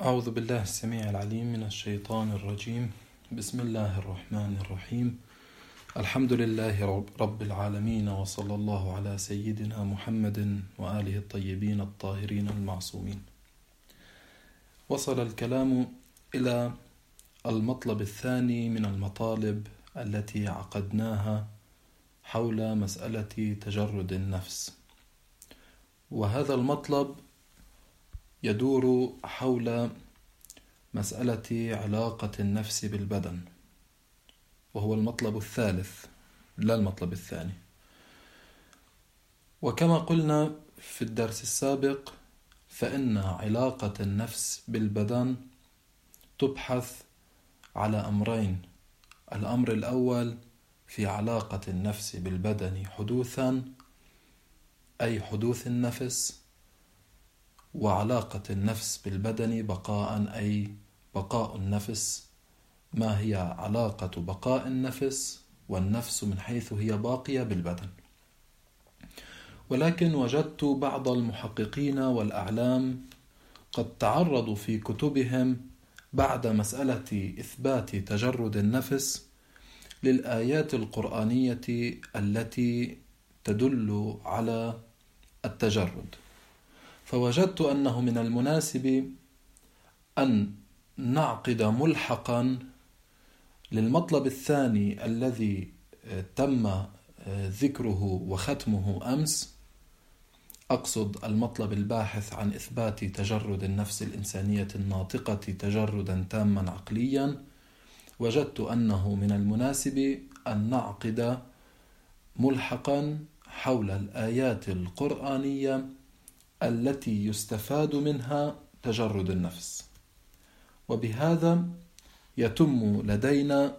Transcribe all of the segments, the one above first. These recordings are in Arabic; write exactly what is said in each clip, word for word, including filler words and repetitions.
أعوذ بالله السميع العليم من الشيطان الرجيم. بسم الله الرحمن الرحيم. الحمد لله رب العالمين، وصلى الله على سيدنا محمد وآله الطيبين الطاهرين المعصومين. وصل الكلام إلى المطلب الثاني من المطالب التي عقدناها حول مسألة تجرد النفس، وهذا المطلب يدور حول مسألة علاقة النفس بالبدن، وهو المطلب الثالث لا المطلب الثاني. وكما قلنا في الدرس السابق، فإن علاقة النفس بالبدن تبحث على أمرين. الأمر الأول في علاقة النفس بالبدن حدوثا، أي حدوث النفس، وعلاقة النفس بالبدن بقاء، أي بقاء النفس. ما هي علاقة بقاء النفس والنفس من حيث هي باقية بالبدن؟ ولكن وجدت بعض المحققين والأعلام قد تعرضوا في كتبهم بعد مسألة إثبات تجرد النفس للآيات القرآنية التي تدل على التجرد، فوجدت أنه من المناسب أن نعقد ملحقا للمطلب الثاني الذي تم ذكره وختمه أمس، أقصد المطلب الباحث عن إثبات تجرد النفس الإنسانية الناطقة تجردا تاما عقليا. وجدت أنه من المناسب أن نعقد ملحقا حول الآيات القرآنية التي يستفاد منها تجرد النفس، وبهذا يتم لدينا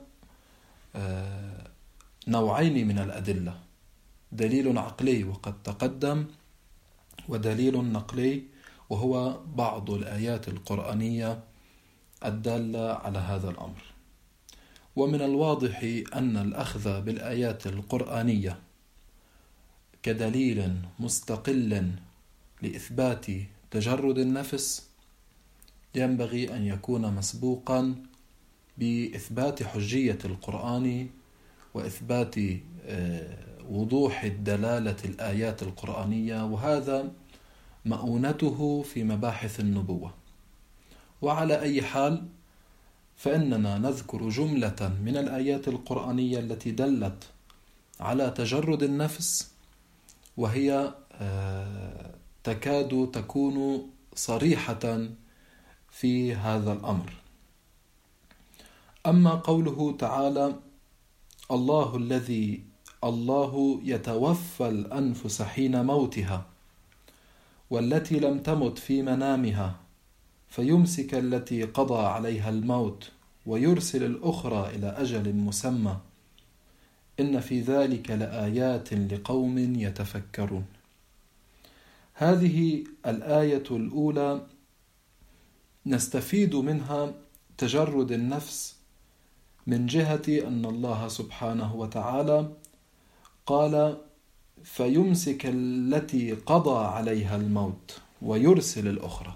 نوعين من الأدلة: دليل عقلي وقد تقدم، ودليل نقلي وهو بعض الآيات القرآنية الدالة على هذا الأمر. ومن الواضح أن الأخذ بالآيات القرآنية كدليل مستقل لإثبات تجرد النفس ينبغي أن يكون مسبوقا بإثبات حجية القرآن وإثبات وضوح الدلالة الآيات القرآنية، وهذا مؤونته في مباحث النبوة. وعلى أي حال، فإننا نذكر جملة من الآيات القرآنية التي دلت على تجرد النفس، وهي تكاد تكون صريحة في هذا الأمر. أما قوله تعالى: الله الذي الله يتوفى الأنفس حين موتها والتي لم تمت في منامها فيمسك التي قضى عليها الموت ويرسل الأخرى إلى أجل مسمى إن في ذلك لآيات لقوم يتفكرون. هذه الآية الأولى نستفيد منها تجرد النفس من جهة أن الله سبحانه وتعالى قال: فيمسك التي قضى عليها الموت ويرسل الأخرى،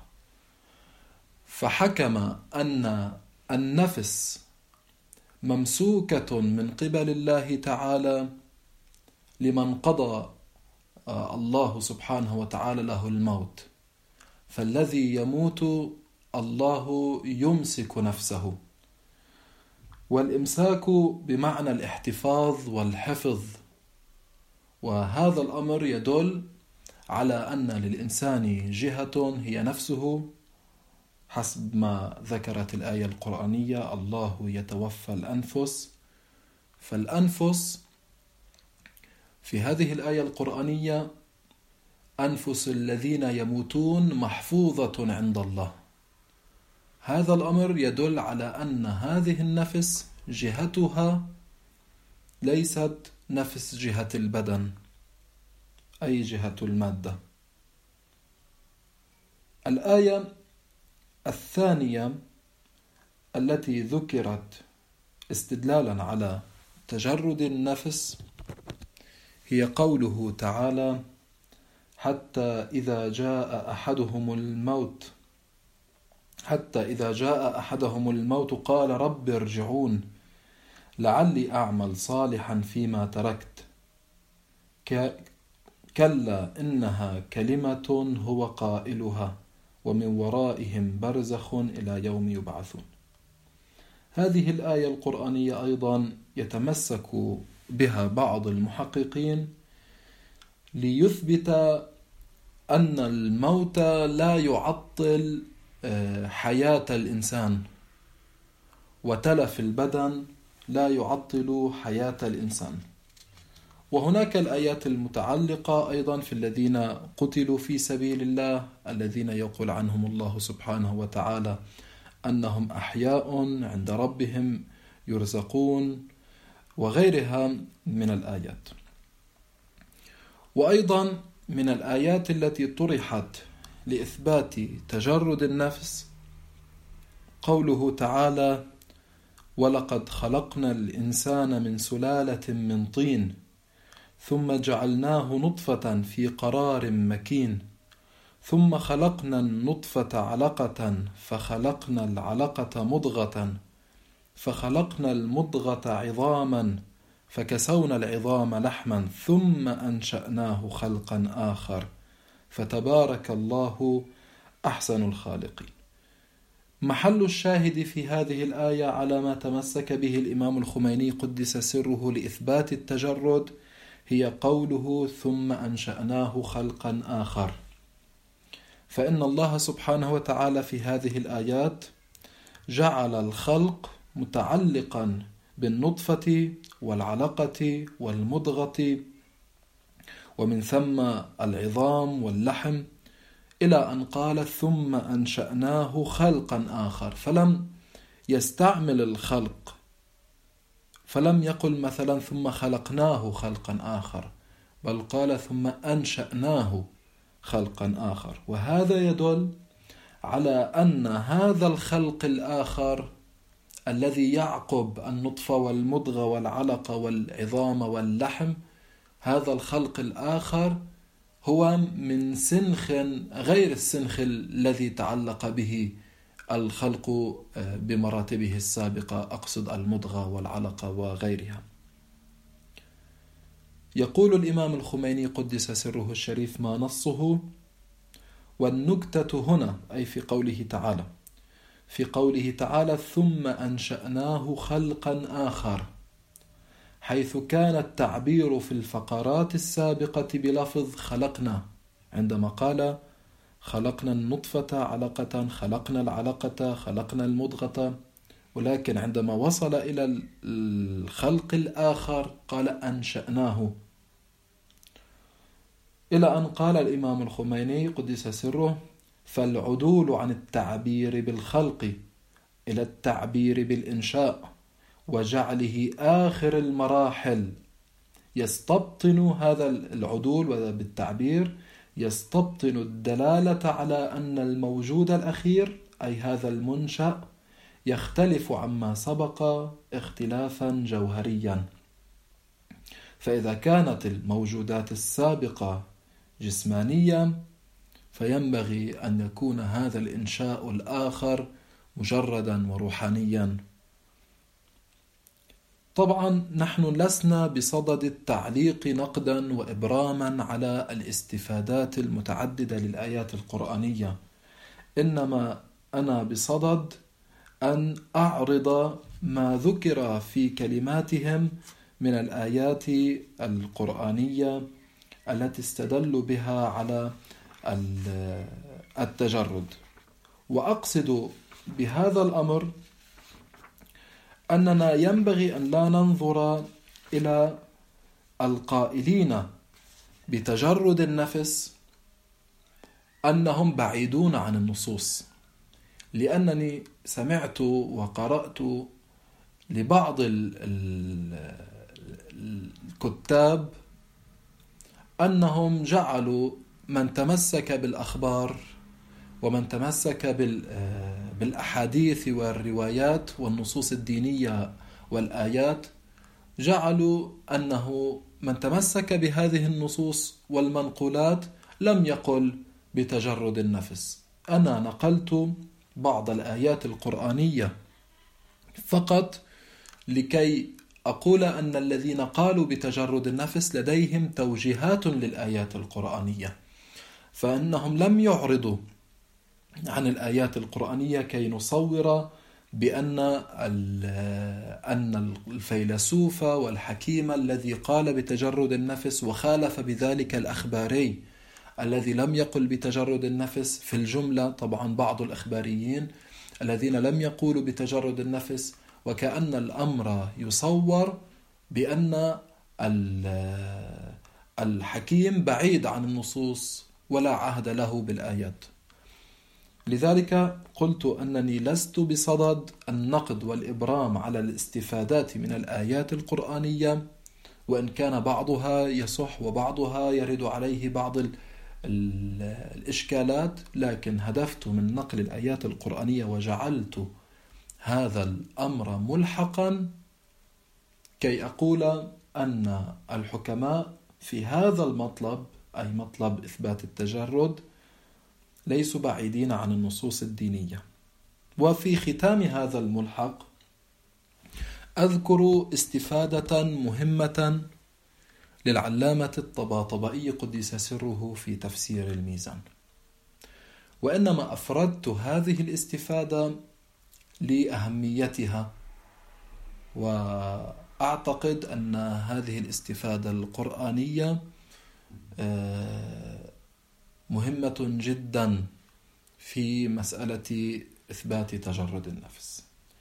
فحكم أن النفس ممسوكة من قبل الله تعالى لمن قضى الله سبحانه وتعالى له الموت، فالذي يموت الله يمسك نفسه. والإمساك بمعنى الاحتفاظ والحفظ، وهذا الأمر يدل على أن للإنسان جهة هي نفسه حسب ما ذكرت الآية القرآنية: الله يتوفى الأنفس. فالأنفس في هذه الآية القرآنية أنفس الذين يموتون محفوظة عند الله. هذا الأمر يدل على أن هذه النفس جهتها ليست نفس جهة البدن، أي جهة المادة. الآية الثانية التي ذكرت استدلالا على تجرد النفس هي قوله تعالى: حتى إذا جاء أحدهم الموت حتى إذا جاء أحدهم الموت قال رب ارجعون لعلي أعمل صالحا فيما تركت كلا إنها كلمة هو قائلها ومن ورائهم برزخ إلى يوم يبعثون. هذه الآية القرآنية أيضا يتمسك بها بعض المحققين ليثبت أن الموت لا يعطل حياة الإنسان، وتلف البدن لا يعطل حياة الإنسان. وهناك الآيات المتعلقة أيضا في الذين قتلوا في سبيل الله، الذين يقول عنهم الله سبحانه وتعالى أنهم أحياء عند ربهم يرزقون، وغيرها من الآيات. وأيضا من الآيات التي طرحت لإثبات تجرد النفس قوله تعالى ولقد خلقنا الإنسان من سلالة من طين ثم جعلناه نطفة في قرار مكين ثم خلقنا النطفة علقة فخلقنا العلقة مضغة فخلقنا المضغة عظاما فكسونا العظام لحما ثم أنشأناه خلقا آخر فتبارك الله أحسن الخالقين. محل الشاهد في هذه الآية على ما تمسك به الإمام الخميني قدس سره لإثبات التجرد هي قوله ثم أنشأناه خلقا آخر. فإن الله سبحانه وتعالى في هذه الآيات جعل الخلق متعلقا بالنطفة والعلقة والمضغة ومن ثم العظام واللحم، إلى أن قال ثم أنشأناه خلقا آخر، فلم يستعمل الخلق، فلم يقل مثلا ثم خلقناه خلقا آخر، بل قال ثم أنشأناه خلقا آخر. وهذا يدل على أن هذا الخلق الآخر الذي يعقب النطفة والمضغة والعلقة والعظام واللحم، هذا الخلق الآخر هو من سنخ غير السنخ الذي تعلق به الخلق بمراتبه السابقة، أقصد المضغة والعلقة وغيرها. يقول الإمام الخميني قدس سره الشريف ما نصه: والنكتة هنا أي في قوله تعالى في قوله تعالى ثم أنشأناه خلقا آخر، حيث كان التعبير في الفقرات السابقة بلفظ خلقنا، عندما قال خلقنا النطفة علقة، خلقنا العلقة، خلقنا المضغة، ولكن عندما وصل إلى الخلق الآخر قال أنشأناه، إلى أن قال الإمام الخميني قدس سره: فالعدول عن التعبير بالخلق إلى التعبير بالإنشاء وجعله آخر المراحل يستبطن هذا العدول بالتعبير يستبطن الدلالة على أن الموجود الأخير أي هذا المنشأ يختلف عما سبق اختلافا جوهريا. فإذا كانت الموجودات السابقة جسمانية فينبغي أن يكون هذا الإنشاء الآخر مجردا وروحانيا. طبعا نحن لسنا بصدد التعليق نقدا وإبراما على الاستفادات المتعددة للآيات القرآنية، إنما أنا بصدد أن أعرض ما ذكر في كلماتهم من الآيات القرآنية التي استدلوا بها على التجرد. وأقصد بهذا الأمر أننا ينبغي أن لا ننظر إلى القائلين بتجرد النفس أنهم بعيدون عن النصوص، لأنني سمعت وقرأت لبعض الكتاب أنهم جعلوا من تمسك بالأخبار ومن تمسك بالأحاديث والروايات والنصوص الدينية والآيات، جعلوا أنه من تمسك بهذه النصوص والمنقولات لم يقل بتجرد النفس. أنا نقلت بعض الآيات القرآنية فقط لكي أقول أن الذين قالوا بتجرد النفس لديهم توجيهات للآيات القرآنية، فإنهم لم يعرضوا عن الآيات القرآنية كي نصور بأن أن الفيلسوف والحكيم الذي قال بتجرد النفس وخالف بذلك الأخباري الذي لم يقل بتجرد النفس في الجملة، طبعا بعض الأخباريين الذين لم يقولوا بتجرد النفس، وكأن الأمر يصور بأن الحكيم بعيد عن النصوص ولا عهد له بالآيات. لذلك قلت أنني لست بصدد النقد والإبرام على الاستفادات من الآيات القرآنية، وإن كان بعضها يصح وبعضها يرد عليه بعض الإشكالات، لكن هدفت من نقل الآيات القرآنية وجعلت هذا الأمر ملحقا كي أقول أن الحكماء في هذا المطلب، أي مطلب إثبات التجرد، ليسوا بعيدين عن النصوص الدينية. وفي ختام هذا الملحق أذكر استفادة مهمة للعلامة الطباطبائي قدس سره في تفسير الميزان، وإنما أفردت هذه الاستفادة لأهميتها، وأعتقد أن هذه الاستفادة القرآنية مهمة جدا في مسألة إثبات تجرد النفس.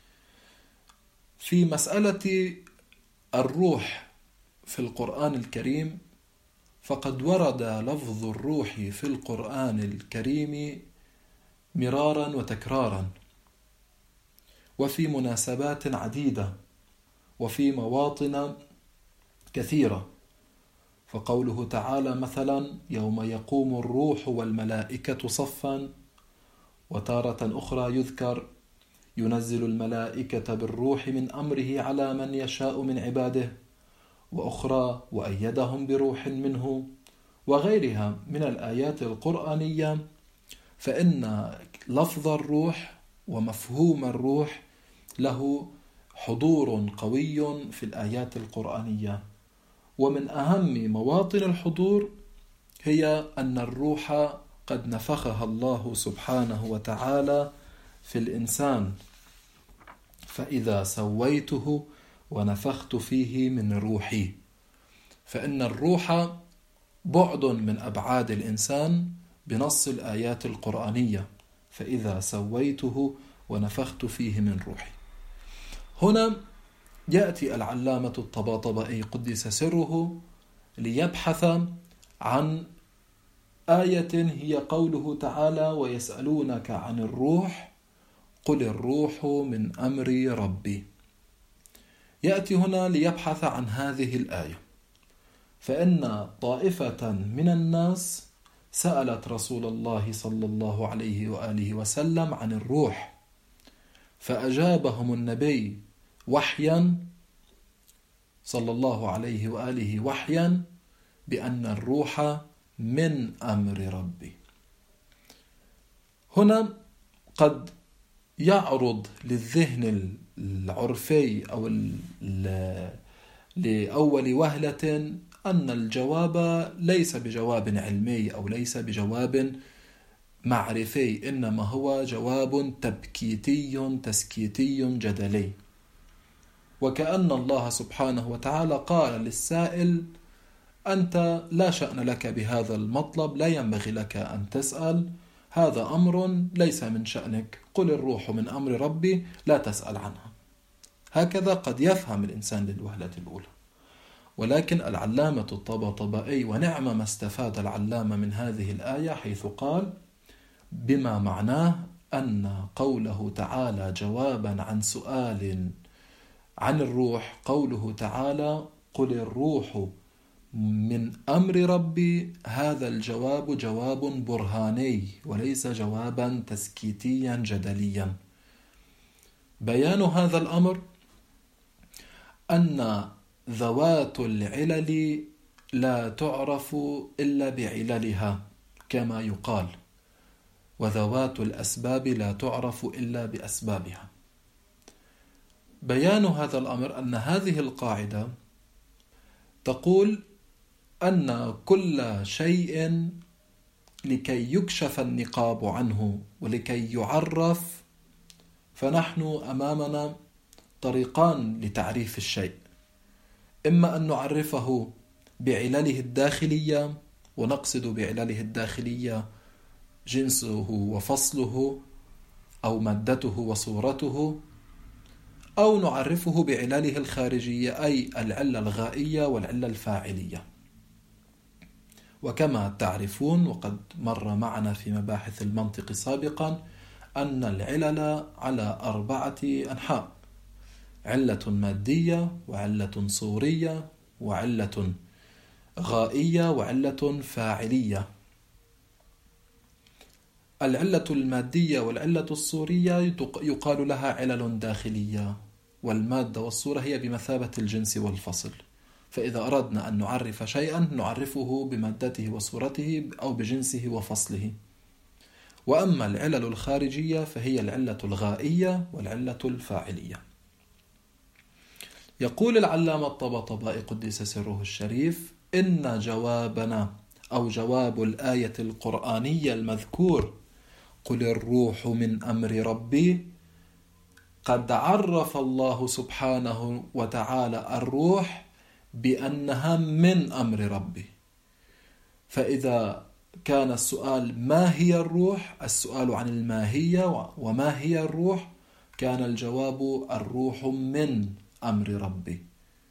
في مسألة الروح في القرآن الكريم، فقد ورد لفظ الروح في القرآن الكريم مرارا وتكرارا، وفي مناسبات عديدة، وفي مواطن كثيرة. فقوله تعالى مثلا يوم يقوم الروح والملائكة صفا، وتارة أخرى يذكر ينزل الملائكة بالروح من أمره على من يشاء من عباده، وأخرى وأيدهم بروح منه، وغيرها من الآيات القرآنية. فإن لفظ الروح ومفهوم الروح له حضور قوي في الآيات القرآنية، ومن أهم مواطن الحضور هي أن الروح قد نفخها الله سبحانه وتعالى في الإنسان، فإذا سويته ونفخت فيه من روحي. فإن الروح بعد من أبعاد الإنسان بنص الآيات القرآنية، فإذا سويته ونفخت فيه من روحي. هنا يأتي العلامة الطباطبائي قدس سره ليبحث عن آية هي قوله تعالى ويسألونك عن الروح قل الروح من أمر ربي. يأتي هنا ليبحث عن هذه الآية، فإن طائفة من الناس سألت رسول الله صلى الله عليه وآله وسلم عن الروح، فأجابهم النبي وحيا صلى الله عليه وآله وحيا بأن الروح من أمر ربي. هنا قد يعرض للذهن العرفي أو لأول وهلة أن الجواب ليس بجواب علمي أو ليس بجواب معرفي، إنما هو جواب تبكيتي تسكيتي جدلي، وكأن الله سبحانه وتعالى قال للسائل أنت لا شأن لك بهذا المطلب، لا ينبغي لك أن تسأل، هذا أمر ليس من شأنك، قل الروح من أمر ربي، لا تسأل عنها. هكذا قد يفهم الإنسان للوهلة الأولى. ولكن العلامة الطباطبائي ونعم ما استفاد العلامة من هذه الآية، حيث قال بما معناه أن قوله تعالى جوابا عن سؤال عن الروح، قوله تعالى قل الروح من أمر ربي، هذا الجواب جواب برهاني وليس جوابا تسكيتيا جدليا. بيان هذا الأمر أن ذوات العلل لا تعرف إلا بعللها كما يقال، وذوات الأسباب لا تعرف إلا بأسبابها. بيان هذا الأمر أن هذه القاعدة تقول أن كل شيء لكي يكشف النقاب عنه ولكي يعرف، فنحن أمامنا طريقان لتعريف الشيء: إما أن نعرفه بعلله الداخلية، ونقصد بعلله الداخلية جنسه وفصله أو مادته وصورته، أو نعرفه بعلله الخارجية أي العلة الغائية والعلة الفاعلية. وكما تعرفون وقد مر معنا في مباحث المنطق سابقا أن العلل على أربعة أنحاء: علة مادية، وعلة صورية، وعلة غائية، وعلة فاعلية. العلة المادية والعلة الصورية يقال لها علل داخلية، والمادة والصورة هي بمثابة الجنس والفصل. فإذا أردنا أن نعرف شيئا نعرفه بمادته وصورته أو بجنسه وفصله. وأما العلل الخارجية فهي العلة الغائية والعلة الفاعلية. يقول العلامة الطباطبائي قدس سره الشريف: إن جوابنا أو جواب الآية القرآنية المذكور قل الروح من أمر ربي، قد عرف الله سبحانه وتعالى الروح بأنها من أمر ربي. فإذا كان السؤال ما هي الروح، السؤال عن الماهية وما هي الروح، كان الجواب الروح من أمر ربي.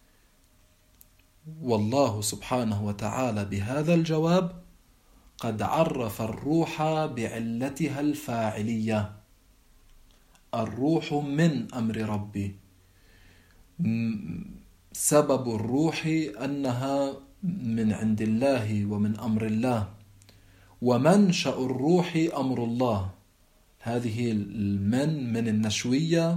والله سبحانه وتعالى بهذا الجواب قد عرف الروح بعلتها الفاعلية. الروح من أمر ربي، سبب الروح أنها من عند الله ومن أمر الله، ومنشأ الروح أمر الله. هذه المن من النشوية،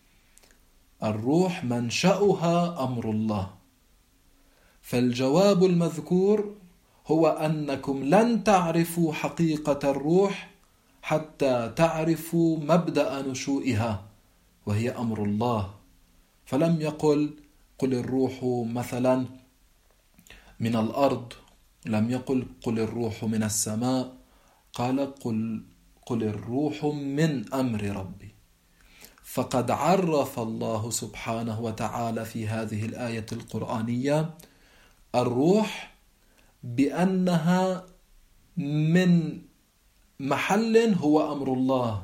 الروح منشأها أمر الله. فالجواب المذكور هو أنكم لن تعرفوا حقيقة الروح حتى تعرفوا مبدأ نشوئها وهي أمر الله. فلم يقل قل الروح مثلا من الأرض، لم يقل قل الروح من السماء، قال قل, قل الروح من أمر ربي. فقد عرف الله سبحانه وتعالى في هذه الآية القرآنية الروح بأنها من محل هو أمر الله.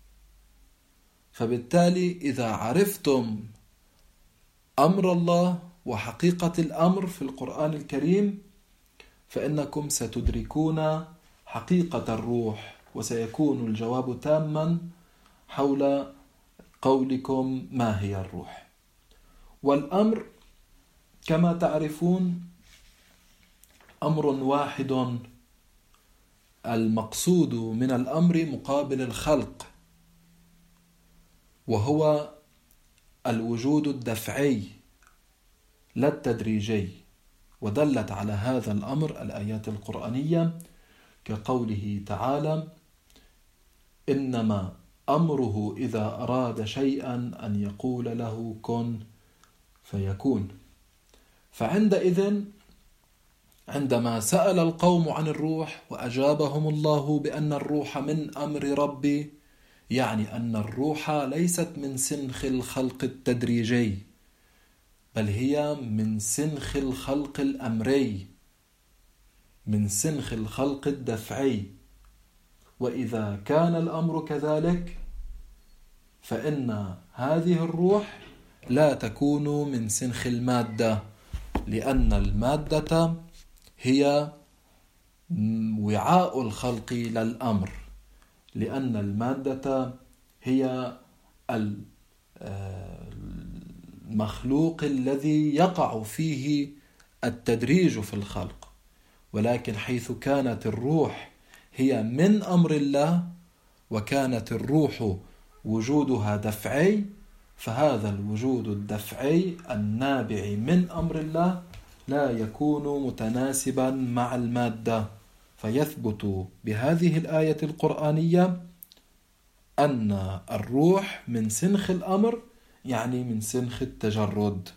فبالتالي إذا عرفتم أمر الله وحقيقة الأمر في القرآن الكريم فإنكم ستدركون حقيقة الروح، وسيكون الجواب تاما حول قولكم ما هي الروح. والأمر كما تعرفون أمر واحد، المقصود من الأمر مقابل الخلق، وهو الوجود الدفعي لا التدريجي. ودلت على هذا الأمر الآيات القرآنية كقوله تعالى: إنما أمره إذا أراد شيئا أن يقول له كن فيكون. فعندئذ عندما سأل القوم عن الروح وأجابهم الله بأن الروح من أمر ربي، يعني أن الروح ليست من سنخ الخلق التدريجي، بل هي من سنخ الخلق الأمري، من سنخ الخلق الدفعي. وإذا كان الأمر كذلك فإن هذه الروح لا تكون من سنخ المادة، لأن المادة هي وعاء الخلق للأمر، لأن المادة هي المخلوق الذي يقع فيه التدريج في الخلق. ولكن حيث كانت الروح هي من أمر الله وكانت الروح وجودها دفعي، فهذا الوجود الدفعي النابع من أمر الله لا يكون متناسبا مع المادة، فيثبت بهذه الآية القرآنية أن الروح من سنخ الأمر، يعني من سنخ التجرد.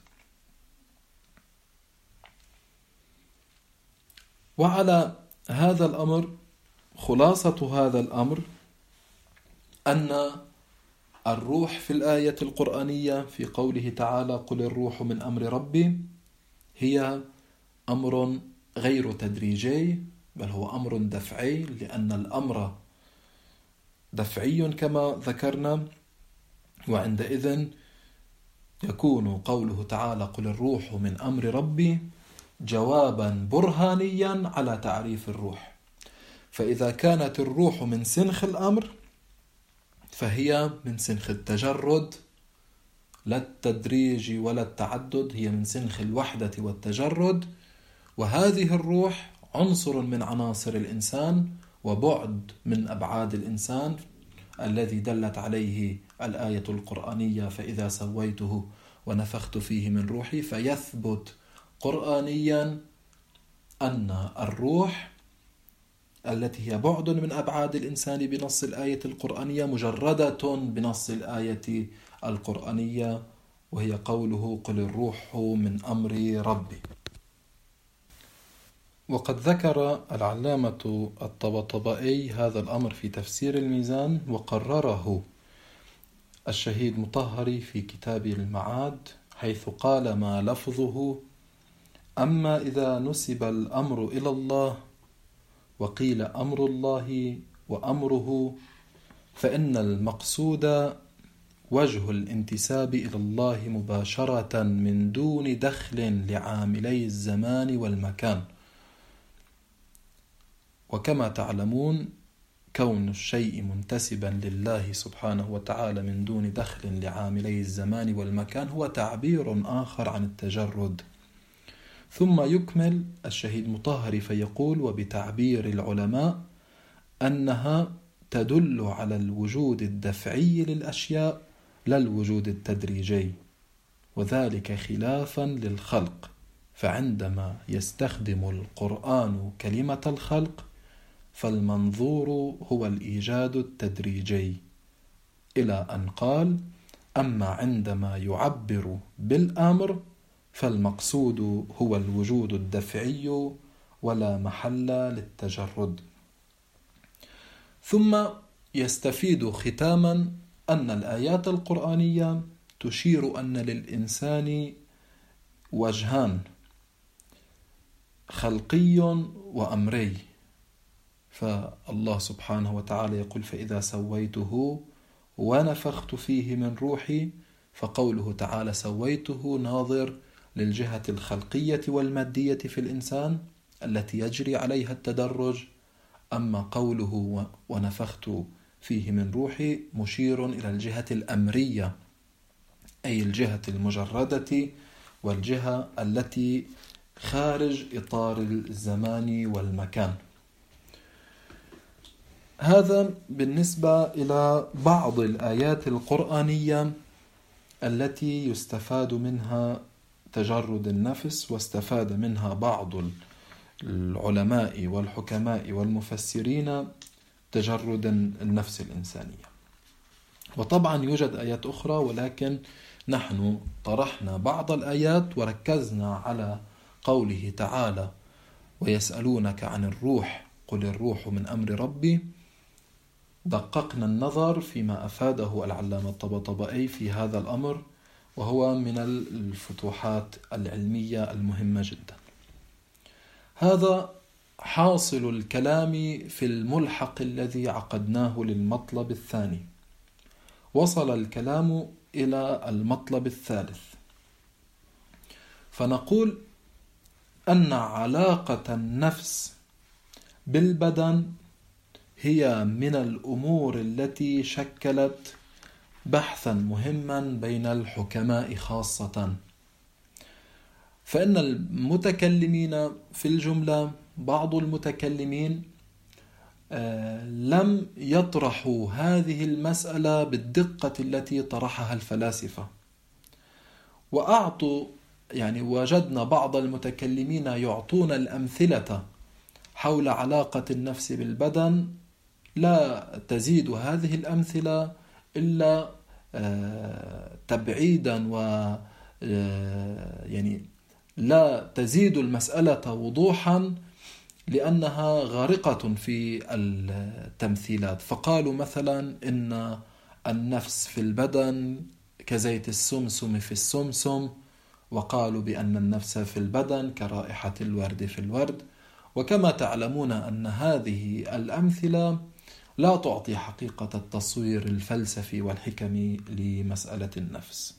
وعلى هذا الأمر خلاصة هذا الأمر أن الروح في الآية القرآنية في قوله تعالى قل الروح من أمر ربي هي أمر غير تدريجي، بل هو أمر دفعي، لأن الأمر دفعي كما ذكرنا، وعندئذ يكون قوله تعالى قل الروح من أمر ربي جوابا برهانيا على تعريف الروح. فإذا كانت الروح من سنخ الأمر فهي من سنخ التجرد، لا التدريج ولا التعدد، هي من سنخ الوحدة والتجرد. وهذه الروح عنصر من عناصر الإنسان وبعد من أبعاد الإنسان الذي دلت عليه الآية القرآنية فإذا سويته ونفخت فيه من روحي. فيثبت قرآنيا أن الروح التي هي بعد من أبعاد الإنسان بنص الآية القرآنية مجردة بنص الآية القرآنية، وهي قوله قل الروح من أمر ربي. وقد ذكر العلامة الطباطبائي هذا الأمر في تفسير الميزان، وقرره الشهيد مطهري في كتاب المعاد، حيث قال ما لفظه أما إذا نسب الأمر إلى الله وقيل أمر الله وأمره فإن المقصود وجه الانتساب إلى الله مباشرة من دون دخل لعاملي الزمان والمكان. وكما تعلمون كون الشيء منتسبا لله سبحانه وتعالى من دون دخل لعاملي الزمان والمكان هو تعبير آخر عن التجرد. ثم يكمل الشهيد مطهري فيقول وبتعبير العلماء أنها تدل على الوجود الدفعي للأشياء لا الوجود التدريجي، وذلك خلافا للخلق، فعندما يستخدم القرآن كلمة الخلق فالمنظور هو الإيجاد التدريجي، إلى أن قال أما عندما يعبر بالأمر فالمقصود هو الوجود الدفعي ولا محل للتجرد. ثم يستفيد ختاما أن الآيات القرآنية تشير أن للإنسان وجهان خلقي وأمري. فالله سبحانه وتعالى يقول فإذا سويته ونفخت فيه من روحي، فقوله تعالى سويته ناظر للجهة الخلقية والمادية في الإنسان التي يجري عليها التدرج، أما قوله ونفخت فيه من روحي مشير إلى الجهة الأمرية، أي الجهة المجردة والجهة التي خارج إطار الزمان والمكان. هذا بالنسبة إلى بعض الآيات القرآنية التي يستفاد منها تجرد النفس، واستفاد منها بعض العلماء والحكماء والمفسرين تجرد النفس الإنسانية. وطبعا يوجد آيات أخرى، ولكن نحن طرحنا بعض الآيات وركزنا على قوله تعالى ويسألونك عن الروح قل الروح من أمر ربي. دققنا النظر فيما أفاده العلامة الطباطبائي في هذا الأمر، وهو من الفتوحات العلمية المهمة جدا. هذا حاصل الكلام في الملحق الذي عقدناه للمطلب الثاني. وصل الكلام إلى المطلب الثالث، فنقول أن علاقة النفس بالبدن هي من الأمور التي شكلت بحثا مهما بين الحكماء خاصة. فإن المتكلمين في الجملة بعض المتكلمين لم يطرحوا هذه المسألة بالدقة التي طرحها الفلاسفة، وأعطوا يعني وجدنا بعض المتكلمين يعطون الأمثلة حول علاقة النفس بالبدن لا تزيد هذه الأمثلة إلا تبعيدا و يعني لا تزيد المسألة وضوحا لأنها غارقة في التمثيلات. فقالوا مثلا إن النفس في البدن كزيت السمسم في السمسم، وقالوا بأن النفس في البدن كرائحة الورد في الورد. وكما تعلمون أن هذه الأمثلة لا تعطي حقيقة التصوير الفلسفي والحكمي لمسألة النفس.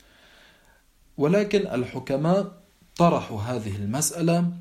ولكن الحكماء طرحوا هذه المسألة،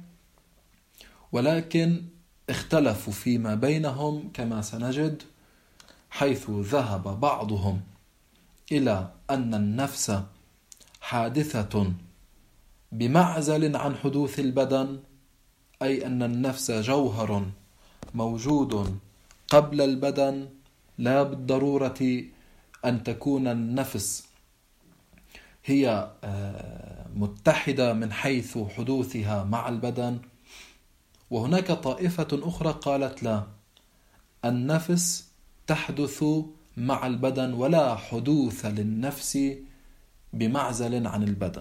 ولكن اختلفوا فيما بينهم كما سنجد، حيث ذهب بعضهم إلى أن النفس حادثة بمعزل عن حدوث البدن، أي أن النفس جوهر موجود قبل البدن، لا بالضرورة أن تكون النفس هي متحدة من حيث حدوثها مع البدن. وهناك طائفة أخرى قالت لا، النفس تحدث مع البدن ولا حدوث للنفس بمعزل عن البدن.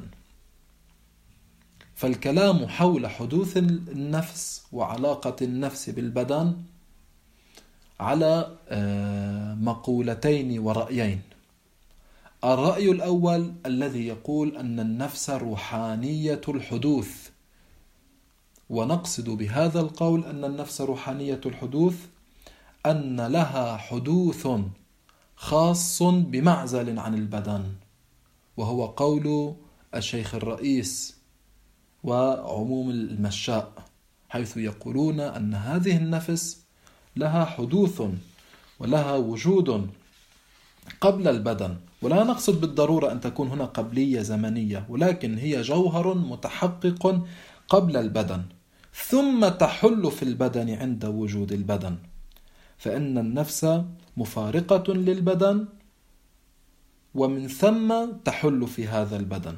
فالكلام حول حدوث النفس وعلاقة النفس بالبدن على مقولتين ورأيين. الرأي الأول الذي يقول أن النفس روحانية الحدوث، ونقصد بهذا القول أن النفس روحانية الحدوث أن لها حدوث خاص بمعزل عن البدن، وهو قول الشيخ الرئيس وعموم المشاء، حيث يقولون أن هذه النفس لها حدوث ولها وجود قبل البدن. ولا نقصد بالضرورة أن تكون هنا قبلية زمنية، ولكن هي جوهر متحقق قبل البدن ثم تحل في البدن عند وجود البدن، فإن النفس مفارقة للبدن ومن ثم تحل في هذا البدن.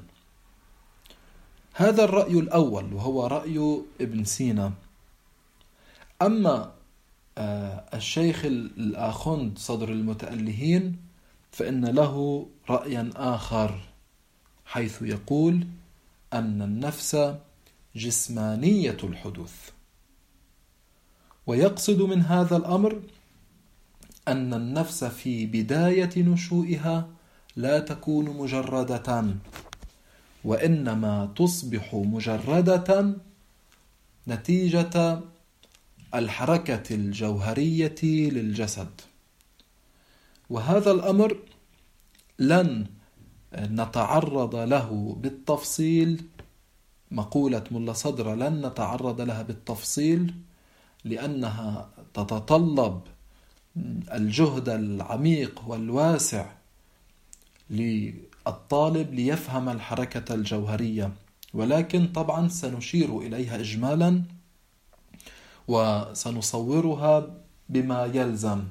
هذا الرأي الأول وهو رأي ابن سينا. أما الشيخ الآخوند صدر المتألهين فإن له رأيا آخر، حيث يقول أن النفس جسمانية الحدوث، ويقصد من هذا الأمر أن النفس في بداية نشوئها لا تكون مجردة، وإنما تصبح مجردة نتيجة الحركة الجوهرية للجسد. وهذا الأمر لن نتعرض له بالتفصيل، مقولة ملا صدر لن نتعرض لها بالتفصيل لأنها تتطلب الجهد العميق والواسع للطالب ليفهم الحركة الجوهرية، ولكن طبعا سنشير إليها إجمالا وسنصورها بما يلزم.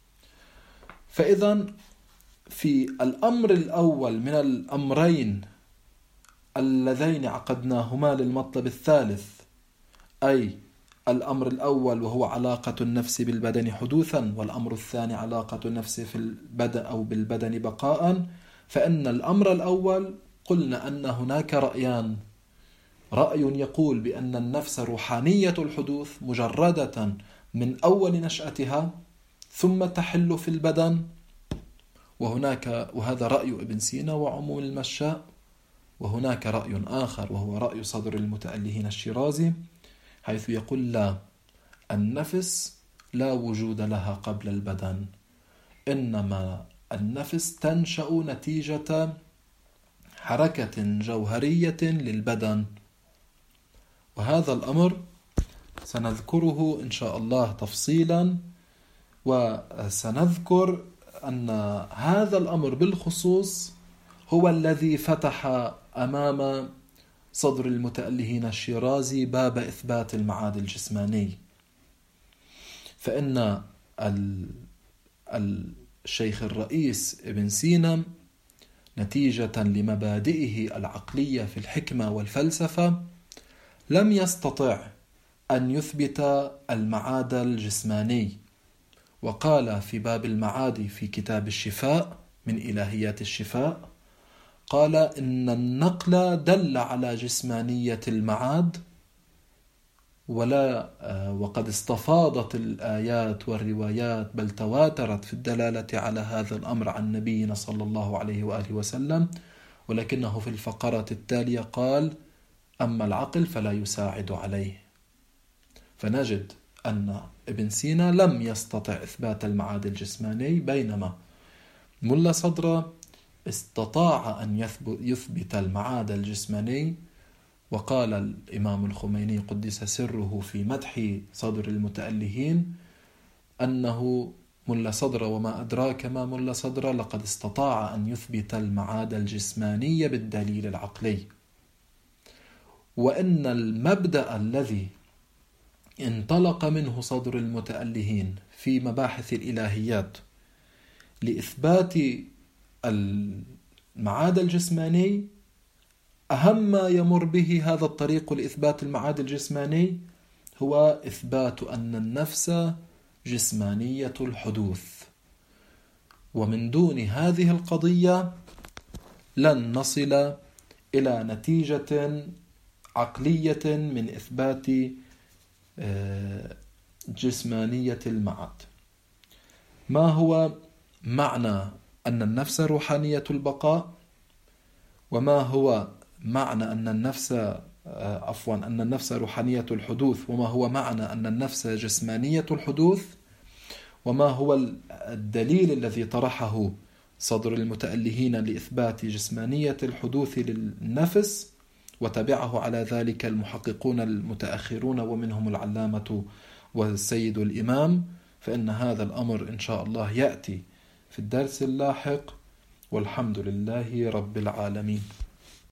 فإذا في الأمر الأول من الأمرين اللذين عقدناهما للمطلب الثالث، أي الأمر الأول وهو علاقة النفس بالبدن حدوثا، والأمر الثاني علاقة النفس في البدن أو بالبدن بقاء، فإن الأمر الأول قلنا أن هناك رأيان: رأي يقول بأن النفس روحانية الحدوث مجردة من أول نشأتها ثم تحل في البدن، وهناك وهذا رأي ابن سينا وعموم المشاء. وهناك رأي آخر وهو رأي صدر المتألهين الشيرازي، حيث يقول لا، النفس لا وجود لها قبل البدن، إنما النفس تنشأ نتيجة حركة جوهرية للبدن. وهذا الأمر سنذكره إن شاء الله تفصيلا، وسنذكر أن هذا الأمر بالخصوص هو الذي فتح أمام صدر المتألهين الشيرازي باب إثبات المعاد الجسماني. فإن الشيخ الرئيس ابن سينا نتيجة لمبادئه العقلية في الحكمة والفلسفة لم يستطع أن يثبت المعاد الجسماني، وقال في باب المعاد في كتاب الشفاء من إلهيات الشفاء، قال إن النقل دل على جسمانية المعاد، ولا وقد استفاضت الآيات والروايات بل تواترت في الدلالة على هذا الأمر عن نبينا صلى الله عليه وآله وسلم، ولكنه في الفقرة التالية قال: أما العقل فلا يساعد عليه. فنجد أن ابن سينا لم يستطع إثبات المعاد الجسماني، بينما ملا صدرة استطاع أن يثبت المعاد الجسماني. وقال الإمام الخميني قدس سره في مدح صدر المتألهين أنه ملا صدرة وما أدراك ما ملا صدرة لقد استطاع أن يثبت المعاد الجسماني بالدليل العقلي. وإن المبدأ الذي انطلق منه صدر المتألهين في مباحث الإلهيات لإثبات المعاد الجسماني، أهم ما يمر به هذا الطريق لإثبات المعاد الجسماني هو إثبات أن النفس جسمانية الحدوث، ومن دون هذه القضية لن نصل إلى نتيجة عقلية من إثبات جسمانية المعاد. ما هو معنى أن النفس روحانية البقاء؟ وما هو معنى أن النفس عفوا أن النفس روحانية الحدوث؟ وما هو معنى أن النفس جسمانية الحدوث؟ وما هو الدليل الذي طرحه صدر المتألهين لإثبات جسمانية الحدوث للنفس، وتبعه على ذلك المحققون المتأخرون ومنهم العلامة والسيد الإمام؟ فإن هذا الأمر إن شاء الله يأتي في الدرس اللاحق، والحمد لله رب العالمين.